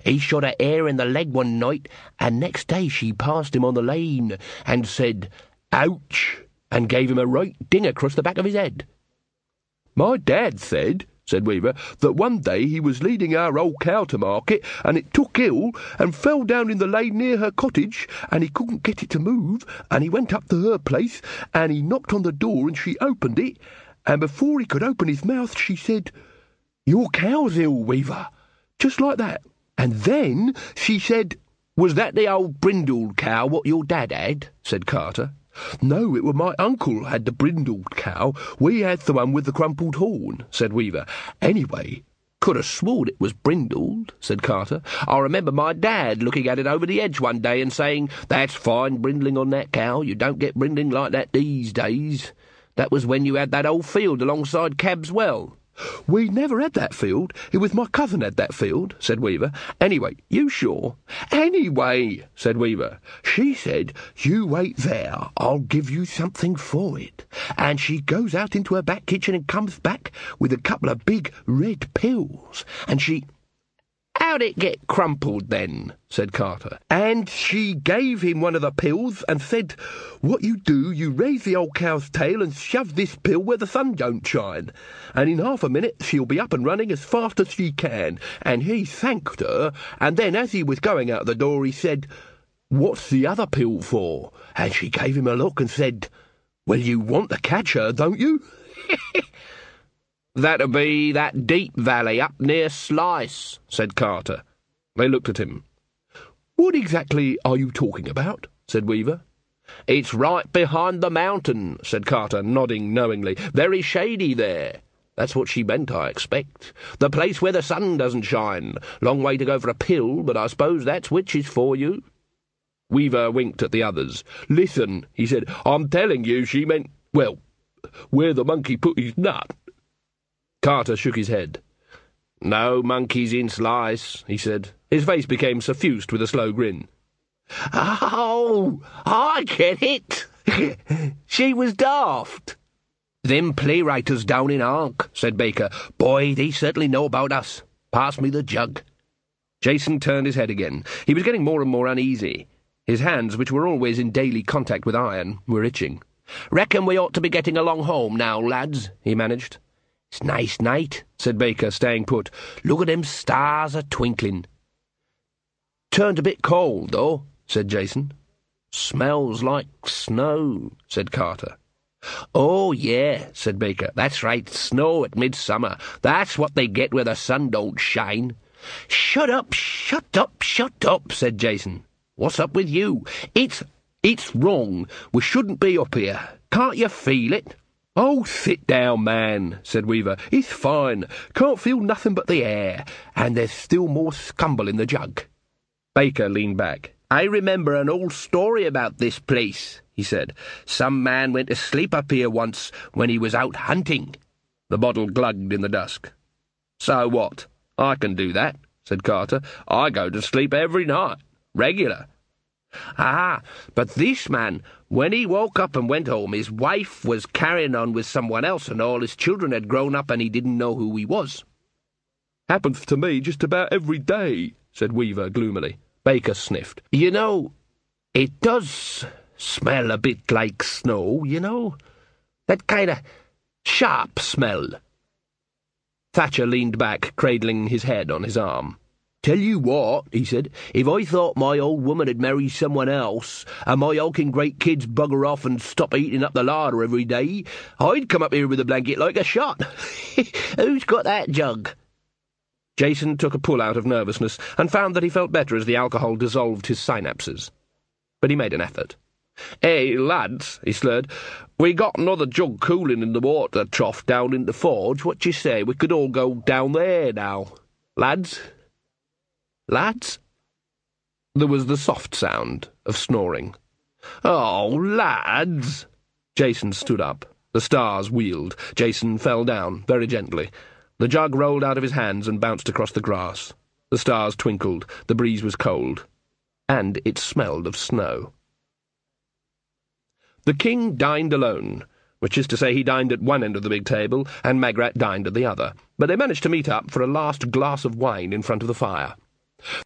He shot her hair in the leg one night, and next day she passed him on the lane and said, 'Ouch,' and gave him a right ding across the back of his head." "My dad said Weaver, "that one day he was leading our old cow to market, and it took ill, and fell down in the lane near her cottage, and he couldn't get it to move, and he went up to her place, and he knocked on the door, and she opened it, and before he could open his mouth, she said, 'Your cow's ill, Weaver,' just like that. And then she said—" "Was that the old brindled cow what your dad had?" said Carter. "No, it was my uncle had the brindled cow. We had the one with the crumpled horn," said Weaver. "Anyway—" "Could have sworn it was brindled," said Carter. "I remember my dad looking at it over the edge one day and saying, 'That's fine brindling on that cow. You don't get brindling like that these days.' That was when you had that old field alongside Cab's Well." "We never had that field. It was my cousin had that field," said Weaver. "Anyway—" "You sure?" "Anyway," said Weaver, "she said, 'You wait there, I'll give you something for it.' And she goes out into her back kitchen and comes back with a couple of big red pills, and she—" "How'd it get crumpled then?" said Carter. "And she gave him one of the pills and said, 'What you do, you raise the old cow's tail and shove this pill where the sun don't shine, and in half a minute she'll be up and running as fast as she can.' And he thanked her, and then as he was going out the door he said, 'What's the other pill for?' And she gave him a look and said, 'Well, you want to catch her, don't you?'" "That'll be that deep valley up near Slice," said Carter. They looked at him. "What exactly are you talking about?" said Weaver. "It's right behind the mountain," said Carter, nodding knowingly. "Very shady there." That's what she meant, I expect. "The place where the sun doesn't shine. Long way to go for a pill, but I suppose that's witches for you." Weaver winked at the others. "Listen," he said, "I'm telling you she meant, well, where the monkey put his nut." Carter shook his head. "No monkeys in Slice," he said. His face became suffused with a slow grin. "Oh, I get it. She was daft." "Them playwriters down in Ark," said Baker. "Boy, they certainly know about us. Pass me the jug." Jason turned his head again. He was getting more and more uneasy. His hands, which were always in daily contact with iron, were itching. "Reckon we ought to be getting along home now, lads," he managed. "It's nice night," said Baker, staying put. "Look at them stars a-twinkling." "Turned a bit cold, though," said Jason. "Smells like snow," said Carter. "Oh, yeah," said Baker. "That's right, snow at midsummer. That's what they get where the sun don't shine." "Shut up, shut up, shut up," said Jason. "What's up with you? It's wrong. We shouldn't be up here. Can't you feel it?" "Oh, sit down, man," said Weaver. "It's fine. Can't feel nothing but the air, and there's still more scumble in the jug." Baker leaned back. "I remember an old story about this place," he said. "Some man went to sleep up here once when he was out hunting." The bottle glugged in the dusk. "So what? I can do that," said Carter. "I go to sleep every night. Regular." "Ah, but this man, when he woke up and went home, his wife was carrying on with someone else and all his children had grown up and he didn't know who he was." "Happens to me just about every day," said Weaver gloomily. Baker sniffed. "You know, it does smell a bit like snow, you know. That kind of sharp smell." Thatcher leaned back, cradling his head on his arm. "Tell you what," he said, "if I thought my old woman had married someone else, and my hulking great kids bugger off and stop eating up the larder every day, I'd come up here with a blanket like a shot. Who's got that jug?" Jason took a pull out of nervousness and found that he felt better as the alcohol dissolved his synapses. But he made an effort. "Hey, lads," he slurred, "we got another jug cooling in the water trough down in the forge. What d'ye say? We could all go down there now. Lads? Lads?" There was the soft sound of snoring. "Oh, lads!" Jason stood up. The stars wheeled. Jason fell down, very gently. The jug rolled out of his hands and bounced across the grass. The stars twinkled. The breeze was cold. And it smelled of snow. The king dined alone, which is to say he dined at one end of the big table, and Magrat dined at the other, but they managed to meet up for a last glass of wine in front of the fire.